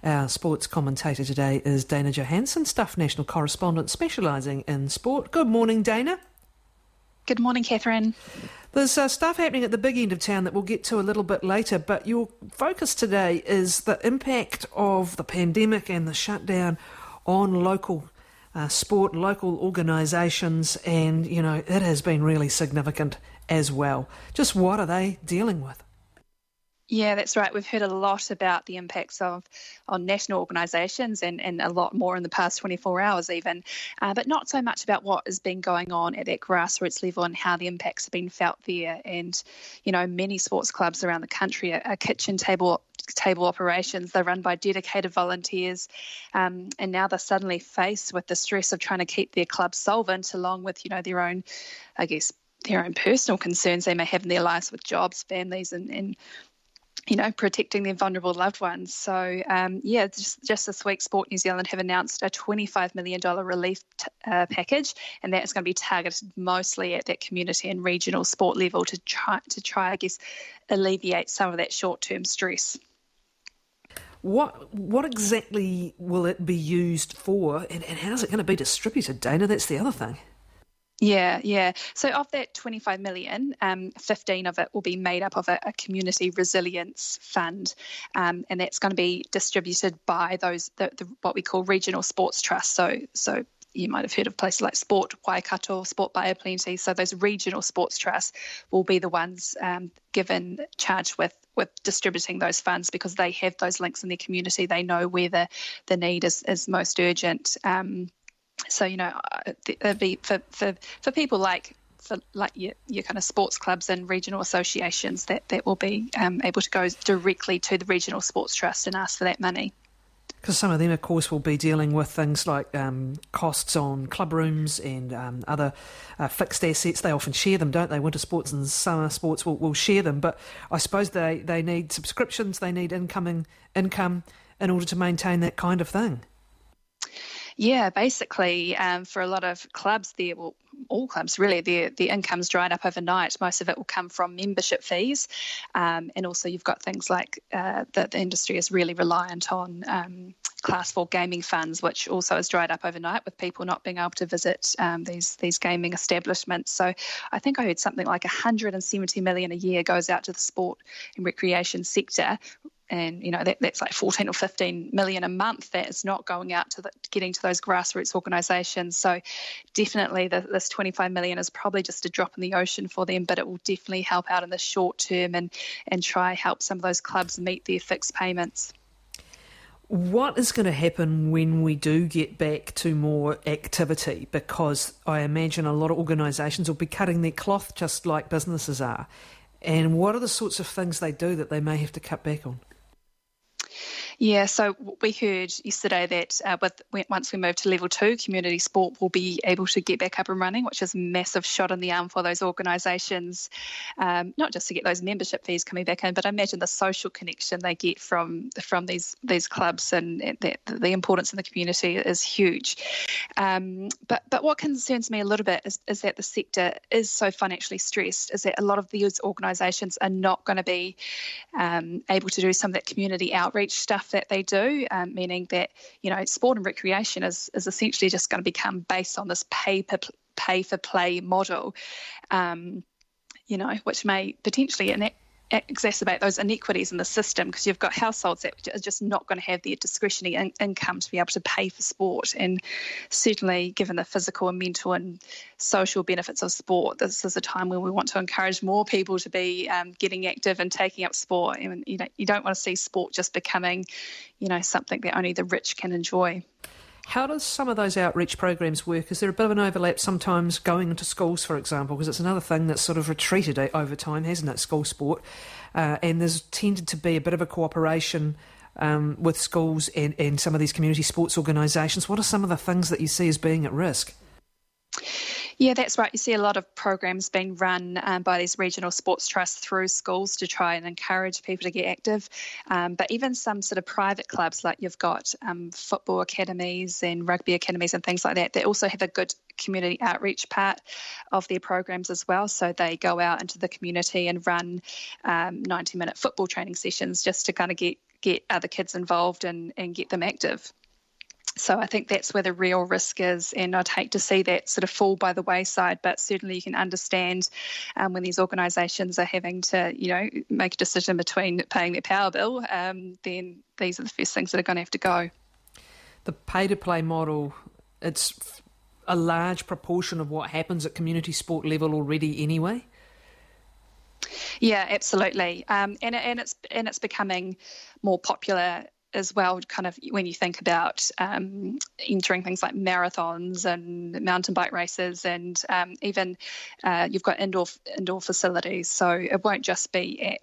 Our sports commentator today is Dana Johansson, Stuff National Correspondent specialising in sport. Good morning, Dana. Good morning, Catherine. There's stuff happening at the big end of town that we'll get to a little bit later, but your focus today is the impact of the pandemic and the shutdown on local sport, local organisations, and, you know, it has been really significant as well. Just what are they dealing with? Yeah, that's right. We've heard a lot about the impacts on national organisations and a lot more in the past 24 hours even, but not so much about what has been going on at that grassroots level and how the impacts have been felt there. And, you know, many sports clubs around the country are kitchen table operations. They're run by dedicated volunteers, and now they're suddenly faced with the stress of trying to keep their club solvent along with, you know, their own personal concerns they may have in their lives with jobs, families and you know, protecting their vulnerable loved ones. So, just this week, Sport New Zealand have announced a $25 million relief package, and that is going to be targeted mostly at that community and regional sport level to try, I guess, alleviate some of that short-term stress. What exactly will it be used for, and how's it going to be distributed, Dana? That's the other thing. Yeah. So of that 25 million, 15 of it will be made up of a community resilience fund, and that's going to be distributed by those the what we call regional sports trusts. So you might have heard of places like Sport Waikato, Sport Bioplenty. So those regional sports trusts will be the ones given charge with distributing those funds because they have those links in their community. They know where the need is most urgent. So, you know, it'd be for people like your kind of sports clubs and regional associations that will be able to go directly to the regional sports trust and ask for that money. Because some of them, of course, will be dealing with things like costs on club rooms and other fixed assets. They often share them, don't they? Winter sports and summer sports will share them. But I suppose they need subscriptions, they need income in order to maintain that kind of thing. Yeah, basically, for a lot of clubs, all clubs really, their income's dried up overnight. Most of it will come from membership fees, and also you've got things like the industry is really reliant on Class 4 gaming funds, which also has dried up overnight with people not being able to visit these gaming establishments. So I think I heard something like 170 million a year goes out to the sport and recreation sector. And, you know, that's like 14 or 15 million a month that is not going out to getting to those grassroots organisations. So definitely this 25 million is probably just a drop in the ocean for them, but it will definitely help out in the short term and try help some of those clubs meet their fixed payments. What is going to happen when we do get back to more activity? Because I imagine a lot of organisations will be cutting their cloth just like businesses are. And what are the sorts of things they do that they may have to cut back on? Yeah, so we heard yesterday that once we move to level 2, community sport will be able to get back up and running, which is a massive shot in the arm for those organisations, not just to get those membership fees coming back in, but I imagine the social connection they get from these clubs and the importance in the community is huge. But what concerns me a little bit is that the sector is so financially stressed, is that a lot of these organisations are not going to be able to do some of that community outreach stuff that they do, meaning that, you know, sport and recreation is essentially just going to become based on this pay for play model, you know, which may potentially exacerbate those inequities in the system because you've got households that are just not going to have their discretionary income to be able to pay for sport. And certainly given the physical and mental and social benefits of sport, this is a time when we want to encourage more people to be getting active and taking up sport. And you don't want to see sport just becoming, you know, something that only the rich can enjoy. How does some of those outreach programs work? Is there a bit of an overlap sometimes going into schools, for example? Because it's another thing that's sort of retreated over time, hasn't it, school sport? And there's tended to be a bit of a cooperation with schools and some of these community sports organisations. What are some of the things that you see as being at risk? Yeah, that's right. You see a lot of programs being run by these regional sports trusts through schools to try and encourage people to get active. But even some sort of private clubs, like you've got football academies and rugby academies and things like that, they also have a good community outreach part of their programs as well. So they go out into the community and run 90-minute football training sessions just to kind of get get other kids involved and get them active. So I think that's where the real risk is, and I'd hate to see that sort of fall by the wayside, but certainly you can understand when these organisations are having to, make a decision between paying their power bill, then these are the first things that are going to have to go. The pay-to-play model, it's a large proportion of what happens at community sport level already anyway. Yeah, absolutely, and it's becoming more popular as well, kind of when you think about entering things like marathons and mountain bike races, and even you've got indoor facilities. So it won't just be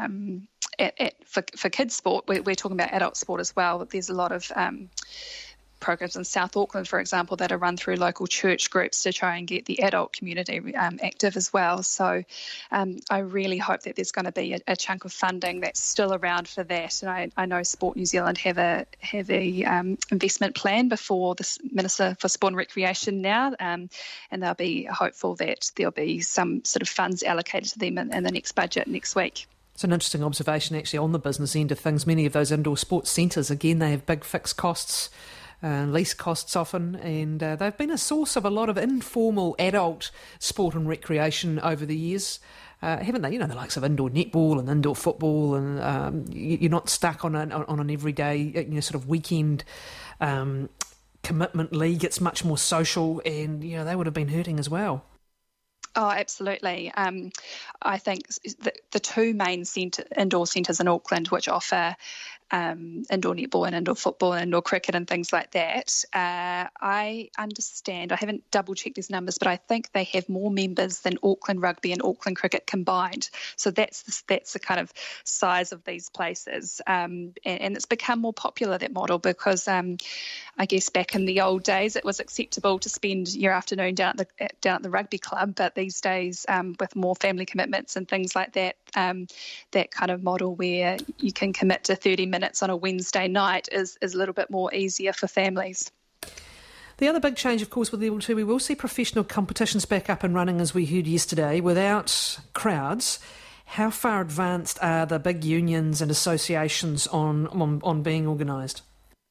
for kids sport. We're talking about adult sport as well. There's a lot of programs in South Auckland, for example, that are run through local church groups to try and get the adult community active as well. So I really hope that there's going to be a chunk of funding that's still around for that. And I know Sport New Zealand have a investment plan before the Minister for Sport and Recreation now, and they'll be hopeful that there'll be some sort of funds allocated to them in the next budget next week. It's an interesting observation actually on the business end of things. Many of those indoor sports centres, again, they have big fixed costs, lease costs often, and they've been a source of a lot of informal adult sport and recreation over the years, haven't they? The likes of indoor netball and indoor football, and you're not stuck on an everyday, sort of weekend commitment league. It's much more social, and they would have been hurting as well. Oh, absolutely. I think the two main indoor centres in Auckland, which offer indoor netball and indoor football and indoor cricket and things like that, I understand, I haven't double checked these numbers, but I think they have more members than Auckland Rugby and Auckland Cricket combined. So that's the kind of size of these places, and it's become more popular, that model, because I guess back in the old days it was acceptable to spend your afternoon down at the rugby club, but these days with more family commitments and things like that, that kind of model where you can commit to 30 minutes on a Wednesday night is a little bit more easier for families. The other big change, of course, with Level 2, we will see professional competitions back up and running, as we heard yesterday, without crowds. How far advanced are the big unions and associations on being organised?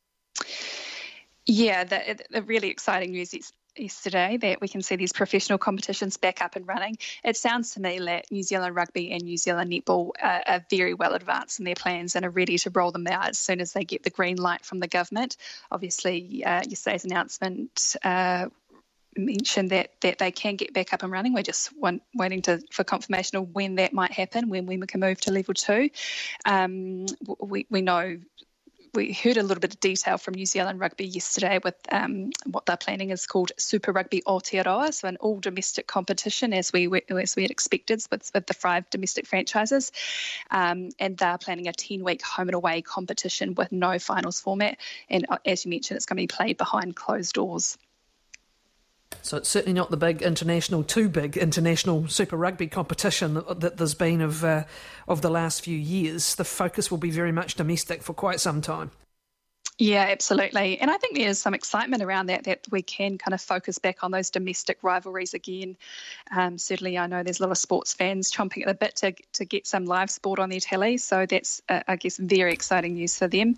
Yeah, the really exciting news is yesterday that we can see these professional competitions back up and running. It sounds to me that New Zealand Rugby and New Zealand Netball are very well advanced in their plans and are ready to roll them out as soon as they get the green light from the government. Obviously, yesterday's announcement mentioned that they can get back up and running. We're just waiting for confirmation of when that might happen, when we can move to Level 2. We know. We heard a little bit of detail from New Zealand Rugby yesterday with what they're planning is called Super Rugby Aotearoa, so an all-domestic competition as we had expected with the 5 domestic franchises. And they're planning a 10-week home and away competition with no finals format. And as you mentioned, it's going to be played behind closed doors. So it's certainly not the too big international Super Rugby competition that there's been of the last few years. The focus will be very much domestic for quite some time. Yeah, absolutely. And I think there's some excitement around that we can kind of focus back on those domestic rivalries again. Certainly, I know there's a lot of sports fans chomping at the bit to get some live sport on their telly. So that's, I guess, very exciting news for them.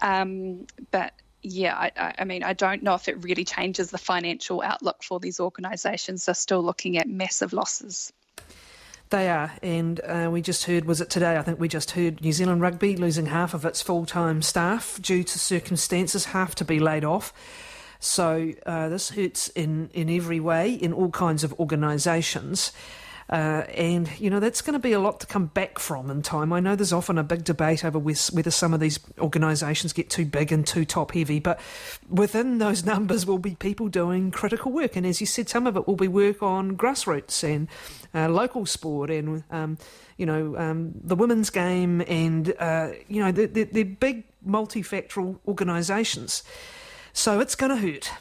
But yeah, I mean, I don't know if it really changes the financial outlook for these organisations. They're still looking at massive losses. They are, and we just heard, was it today? I think we just heard New Zealand Rugby losing half of its full-time staff due to circumstances, half to be laid off. So this hurts in every way in all kinds of organisations. And, that's going to be a lot to come back from in time. I know there's often a big debate over whether some of these organisations get too big and too top-heavy, but within those numbers will be people doing critical work. And as you said, some of it will be work on grassroots and local sport and, the women's game and, they're big multifactorial organisations. So it's going to hurt.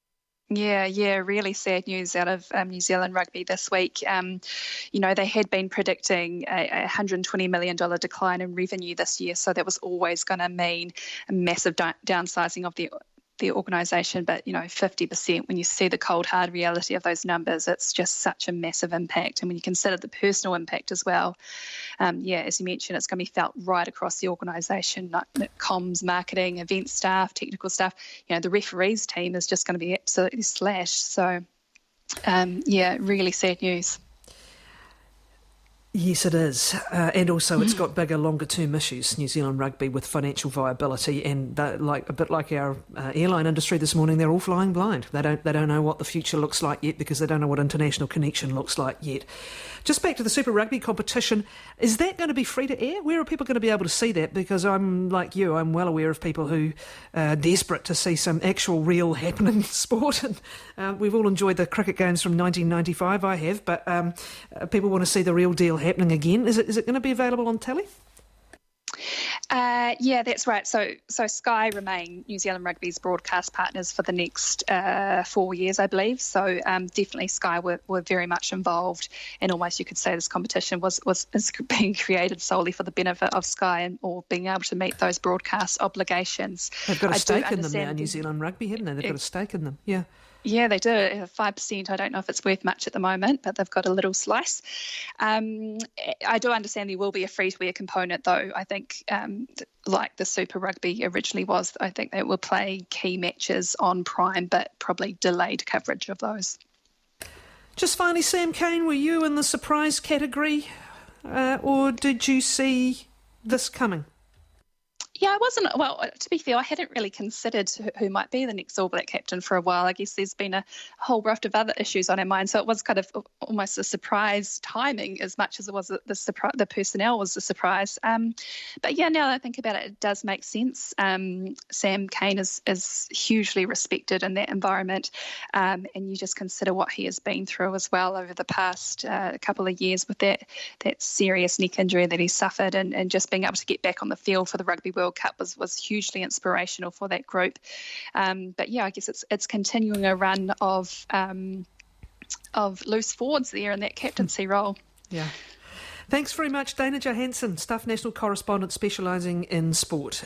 Yeah, really sad news out of New Zealand Rugby this week. They had been predicting a $120 million decline in revenue this year, so that was always going to mean a massive downsizing of the organisation, but 50%, when you see the cold hard reality of those numbers, it's just such a massive impact. And when you consider the personal impact as well, as you mentioned, it's going to be felt right across the organisation, like comms, marketing, event staff, technical staff. The referees team is just going to be absolutely slashed. So really sad news. Yes, it is. And also it's got bigger, longer-term issues, New Zealand rugby, with financial viability, and a bit like our airline industry this morning, they're all flying blind. They don't know what the future looks like yet, because they don't know what international connection looks like yet. Just back to the Super Rugby competition, is that going to be free to air? Where are people going to be able to see that? Because I'm like you, I'm well aware of people who are desperate to see some actual real happening sport. And we've all enjoyed the cricket games from 1995, I have, but people want to see the real deal happening again. Is it going to be available on telly? Yeah, that's right. So Sky remain New Zealand Rugby's broadcast partners for the next 4 years, I believe. So definitely Sky were very much involved, and almost you could say this competition is being created solely for the benefit of Sky or being able to meet those broadcast obligations. They've got a stake in them now, New Zealand Rugby, haven't they? They've got a stake in them, yeah. Yeah, they do. 5%. I don't know if it's worth much at the moment, but they've got a little slice. I do understand there will be a free-to-air component, though. I think, like the Super Rugby originally was, I think they will play key matches on Prime, but probably delayed coverage of those. Just finally, Sam Cane, were you in the surprise category, or did you see this coming? Yeah, I wasn't. Well, to be fair, I hadn't really considered who might be the next All Black captain for a while. I guess there's been a whole raft of other issues on our mind, so it was kind of almost a surprise timing as much as it was the personnel was a surprise. But yeah, now that I think about it, it does make sense. Sam Cane is hugely respected in that environment, and you just consider what he has been through as well over the past couple of years with that serious neck injury that he suffered, and just being able to get back on the field for the Rugby World Cup was hugely inspirational for that group. But yeah, I guess it's continuing a run of loose forwards there in that captaincy role. Yeah. Thanks very much, Dana Johansson, Staff National Correspondent specialising in sport.